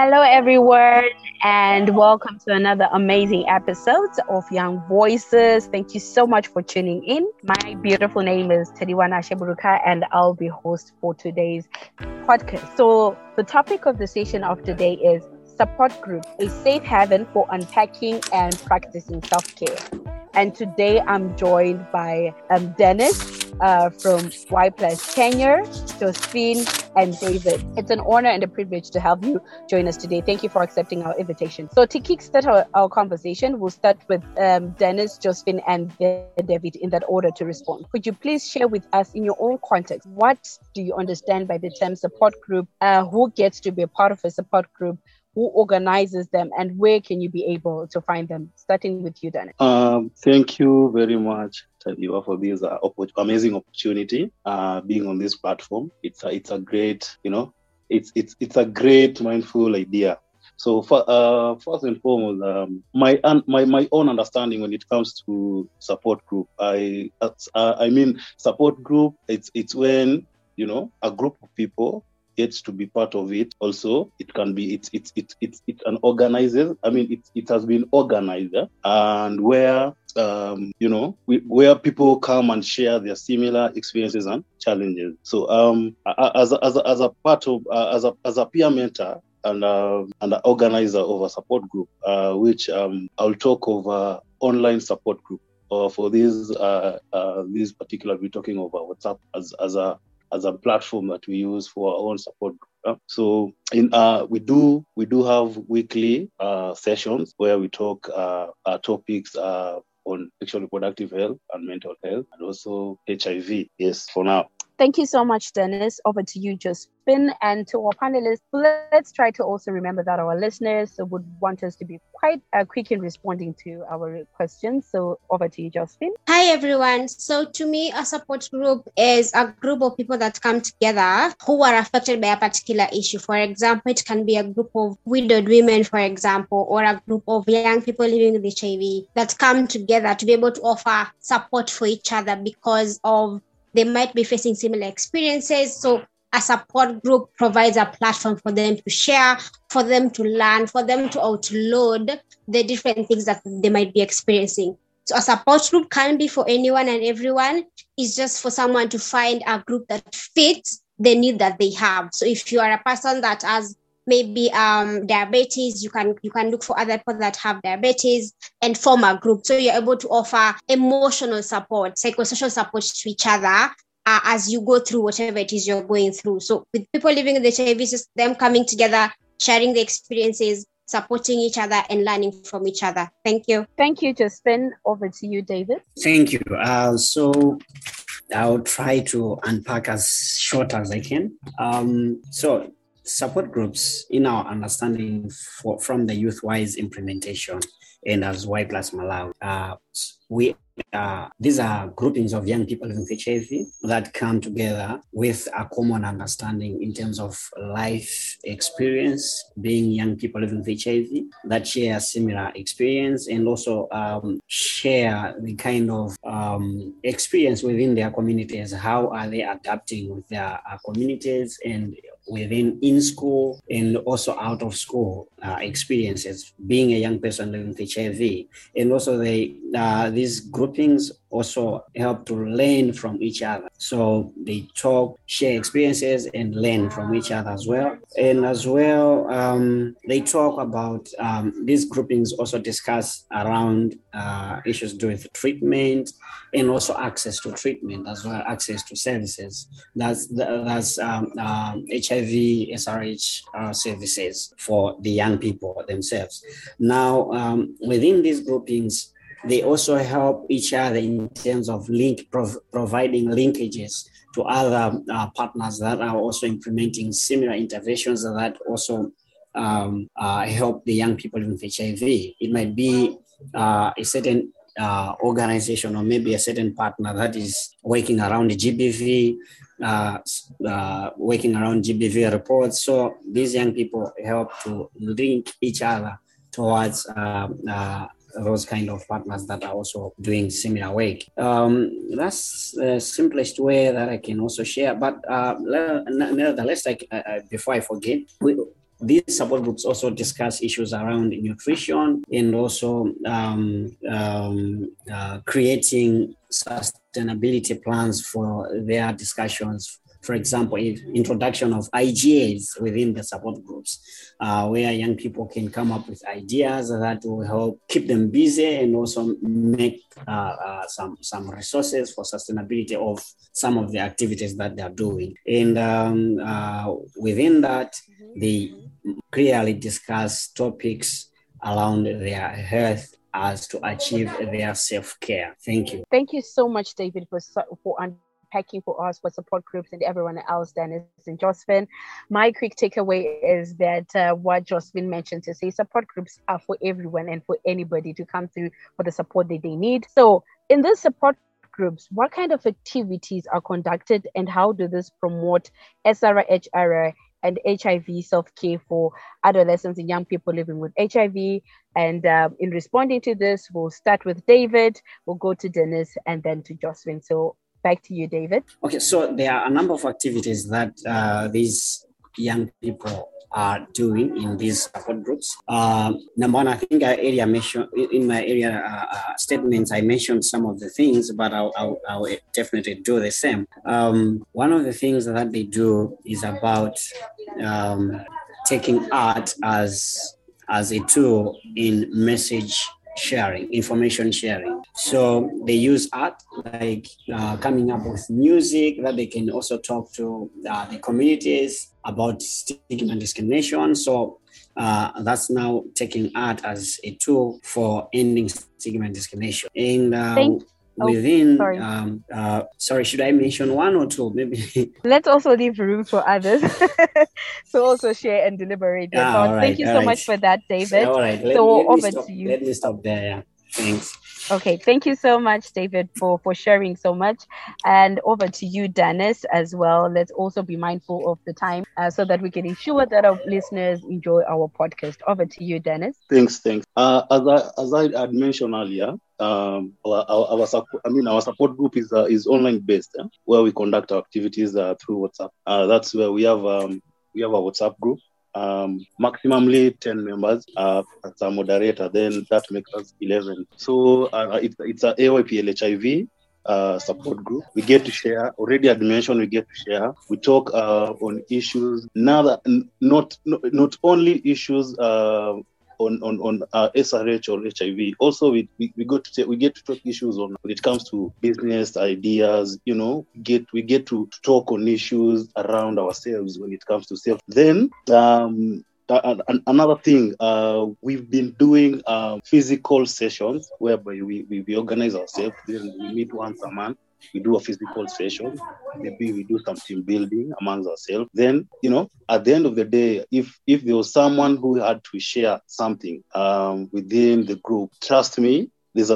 Hello, everyone, and welcome to another amazing episode of Young Voices. Thank you so much for tuning in. My beautiful name is Tediwana Sheburuka, and I'll be host for today's podcast. So, the topic of the session of today is support group, a safe haven for unpacking and practicing self-care. And today I'm joined by Dennis from Y Plus Tenure, Josephine, and David. It's an honor and a privilege to have you join us today. Thank you for accepting our invitation. So to kickstart our conversation, we'll start with Dennis, Josephine, and David in that order to respond. Could you please share with us in your own context, what do you understand by the term support group? Who gets to be a part of a support group? Who organizes them, and where can you be able to find them? Starting with you, Dennis. Thank you very much, Tadiwa, for this amazing opportunity. Being on this platform, it's a great, it's a great mindful idea. So first and foremost, my own understanding when it comes to support group, I mean support group. It's when a group of people gets to be part of it. Also, it can be it's an organizer. I mean, it has been organized, and where where people come and share their similar experiences and challenges. So as a part of as a peer mentor and an organizer of a support group, which I'll talk of online support group. For these particular, we're talking about WhatsApp as a platform that we use for our own support group. So we do have weekly sessions where we talk topics on sexual reproductive health and mental health, and also HIV. Yes, for now. Thank you so much, Dennis. Over to you, Josephine, and to our panelists. Let's try to also remember that our listeners would want us to be quite quick in responding to our questions. So over to you, Josephine. Hi, everyone. So to me, a support group is a group of people that come together who are affected by a particular issue. For example, it can be a group of widowed women, for example, or a group of young people living with HIV that come together to be able to offer support for each other because of they might be facing similar experiences. So a support group provides a platform for them to share, for them to learn, for them to outload the different things that they might be experiencing. So a support group can be for anyone and everyone. It's just for someone to find a group that fits the need that they have. So if you are a person that has maybe diabetes, you can look for other people that have diabetes and form a group. So you're able to offer emotional support, psychosocial support to each other as you go through whatever it is you're going through. So with people living with HIV, just them coming together, sharing the experiences, supporting each other and learning from each other. Thank you. Thank you, Josephine. Over to you, David. Thank you. So I'll try to unpack as short as I can. So support groups, in our understanding from the YouthWise implementation and as Y Plus Malawi, these are groupings of young people living with HIV that come together with a common understanding in terms of life experience, being young people living with HIV that share a similar experience and also share the kind of experience within their communities. How are they adapting with their communities and within in school and also out of school experiences, being a young person living with HIV. And also these groupings also help to learn from each other. So they talk, share experiences and learn from each other as well. And as well, they talk about, these groupings also discuss around issues to do with treatment and also access to treatment as well, access to services. That's HIV, SRH services for the young people themselves. Now, within these groupings, they also help each other in terms of providing linkages to other partners that are also implementing similar interventions that also help the young people with HIV. It might be a certain organization or maybe a certain partner that is working around the GBV, working around GBV reports. So these young people help to link each other towards those kind of partners that are also doing similar work. That's the simplest way that I can also share. But nevertheless, before I forget, these support groups also discuss issues around nutrition and also creating sustainability plans for their discussions. For example, introduction of IGAs within the support groups, where young people can come up with ideas that will help keep them busy and also make some resources for sustainability of some of the activities that they are doing. And within that, they clearly discuss topics around their health as to achieve their self-care. Thank you. Thank you so much, David, for unpacking for us for support groups and everyone else, Dennis and Josephine. My quick takeaway is that what Josephine mentioned to say, support groups are for everyone and for anybody to come through for the support that they need. So in this support groups, what kind of activities are conducted and how do this promote SRHR and HIV self-care for adolescents and young people living with HIV? And in responding to this, we'll start with David, we'll go to Dennis, and then to Josephine. So back to you, David. Okay, so there are a number of activities that these young people are doing in these support groups. Number one, I think I mentioned in my area statements, I mentioned some of the things, but I'll definitely do the same. One of the things that they do is about taking art as a tool in message sharing, information sharing. So they use art, like coming up with music that they can also talk to the communities about stigma and discrimination. So that's now taking art as a tool for ending stigma and discrimination. And sorry, should I mention one or two? Maybe. Let's also leave room for others to also share and deliberate. Thank you so much for that, David. All right. Over to you. Let me stop there. Yeah. Thanks. Okay, thank you so much, David, for sharing so much. And over to you, Dennis, as well. Let's also be mindful of the time so that we can ensure that our listeners enjoy our podcast. Over to you, Dennis. Thanks. As I had mentioned earlier, our support group is online based, where we conduct our activities through WhatsApp. That's where we have a WhatsApp group. Maximally 10 members as a moderator, then that makes us 11. So it's a AYPL HIV support group. We get to share. Already I mentioned we get to share. We talk on issues. Now that not only issues on SRH or HIV. Also, we get to talk issues on when it comes to business ideas. We get to talk on issues around ourselves when it comes to self. Then another thing, we've been doing physical sessions whereby we organize ourselves. Then we meet once a month. We do a physical session. Maybe we do some team building amongst ourselves. Then, at the end of the day, if there was someone who had to share something within the group, trust me, there's a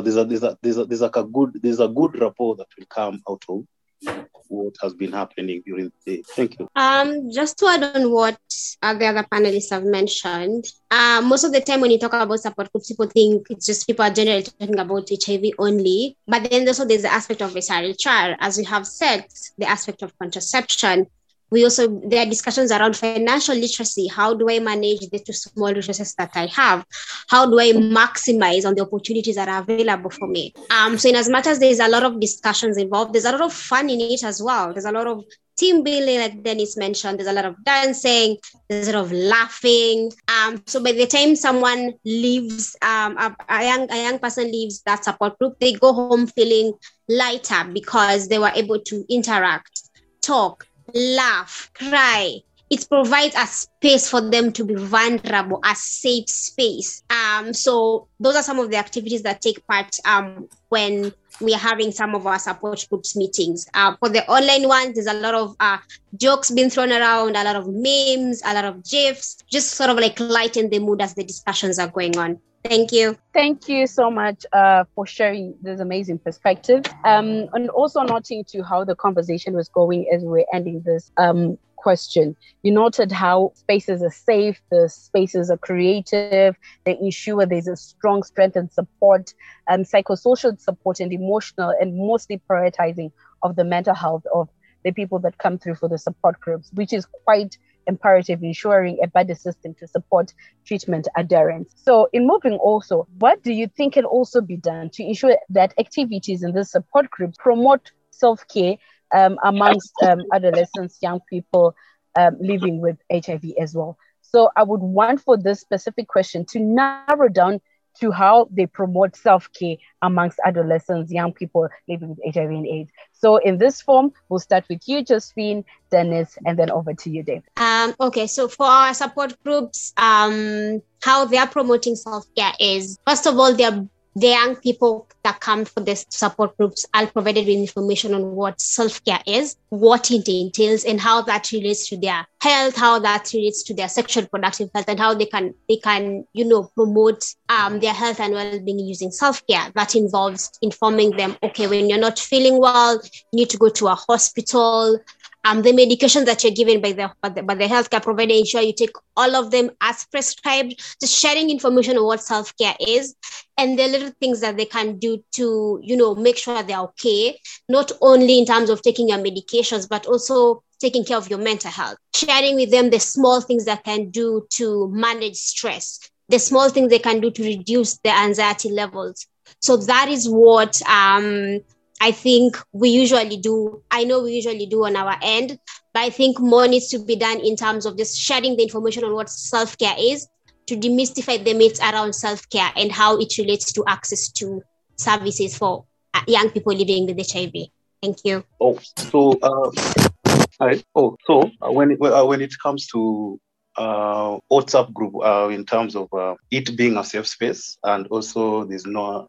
good rapport that will come out of what has been happening during the day. Thank you. Just to add on what the other panelists have mentioned, most of the time when you talk about support groups, people think it's just people are generally talking about HIV only. But then also there's the aspect of SRHR, as we have said, the aspect of contraception. There are discussions around financial literacy. How do I manage the two small resources that I have? How do I maximize on the opportunities that are available for me? So in as much as there's a lot of discussions involved, there's a lot of fun in it as well. There's a lot of team building, like Dennis mentioned. There's a lot of dancing. There's a lot of laughing. So by the time someone leaves, a young person leaves that support group, they go home feeling lighter because they were able to interact, talk, laugh, cry. It provides a space for them to be vulnerable, a safe space. So those are some of the activities that take part when we are having some of our support groups meetings. For the online ones, there's a lot of jokes being thrown around, a lot of memes, a lot of gifs, just sort of like lighten the mood as the discussions are going on. Thank you. Thank you so much for sharing this amazing perspective. And also noting to how the conversation was going as we're ending this question. You noted how spaces are safe, the spaces are creative, they ensure there's a strong strength and support, psychosocial support and emotional, and mostly prioritizing of the mental health of the people that come through for the support groups, which is quite imperative ensuring a better system to support treatment adherence. So in moving also, what do you think can also be done to ensure that activities in this support group promote self-care amongst adolescents, young people living with HIV as well? So I would want for this specific question to narrow down to how they promote self-care amongst adolescents, young people living with HIV and AIDS. So in this form, we'll start with you, Josephine, Dennis, and then over to you, Dave. Okay, so for our support groups, how they are promoting self-care is, first of all, the young people that come for these support groups are provided with information on what self-care is, what it entails, and how that relates to their health, how that relates to their sexual reproductive health, and how they can promote their health and well-being using self-care. That involves informing them, okay, when you're not feeling well, you need to go to a hospital. The medications that you're given by the healthcare provider, ensure you take all of them as prescribed. Just sharing information on what self-care is and the little things that they can do to, make sure they're okay, not only in terms of taking your medications, but also taking care of your mental health. Sharing with them the small things that can do to manage stress, the small things they can do to reduce their anxiety levels. So that is what I think we usually do. I know we usually do on our end, but I think more needs to be done in terms of just sharing the information on what self-care is, to demystify the myths around self-care and how it relates to access to services for young people living with HIV. Thank you. When it comes to WhatsApp group, in terms of it being a safe space, and also there's no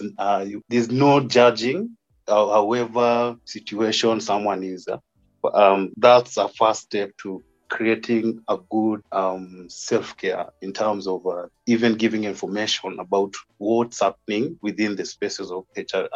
judging. However situation someone is, that's a first step to creating a good self-care in terms of even giving information about what's happening within the spaces of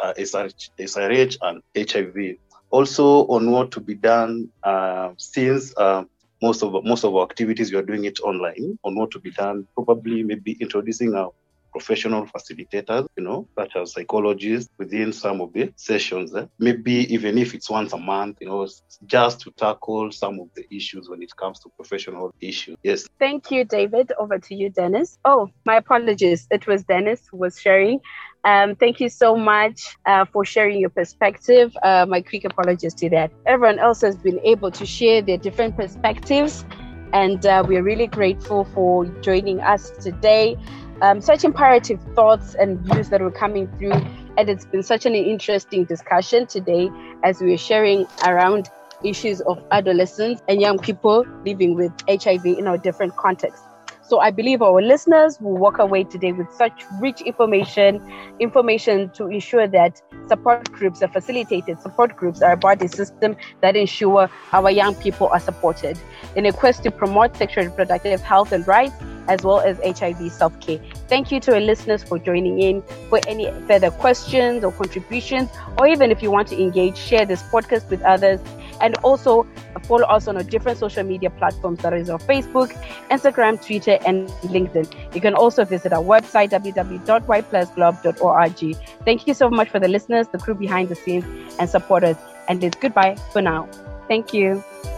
SRH and HIV. Also on what to be done, since most of our activities we are doing it online, on what to be done, probably maybe introducing a professional facilitators, such as psychologists within some of the sessions. Maybe even if it's once a month, just to tackle some of the issues when it comes to professional issues. Yes. Thank you, David. Over to you, Dennis. Oh, my apologies. It was Dennis who was sharing. Thank you so much for sharing your perspective. My quick apologies to that. Everyone else has been able to share their different perspectives, and we're really grateful for joining us today. Such imperative thoughts and views that were coming through, and it's been such an interesting discussion today as we are sharing around issues of adolescents and young people living with HIV in our different contexts. So I believe our listeners will walk away today with such rich information to ensure that support groups are facilitated. Support groups are about a system that ensure our young people are supported in a quest to promote sexual reproductive health and rights, as well as HIV self-care. Thank you to our listeners for joining in. For any further questions or contributions, or even if you want to engage, share this podcast with others. And also follow us on our different social media platforms, that is on Facebook, Instagram, Twitter, and LinkedIn. You can also visit our website, www.yplusglobe.org. Thank you so much for the listeners, the crew behind the scenes, and supporters. And it's goodbye for now. Thank you.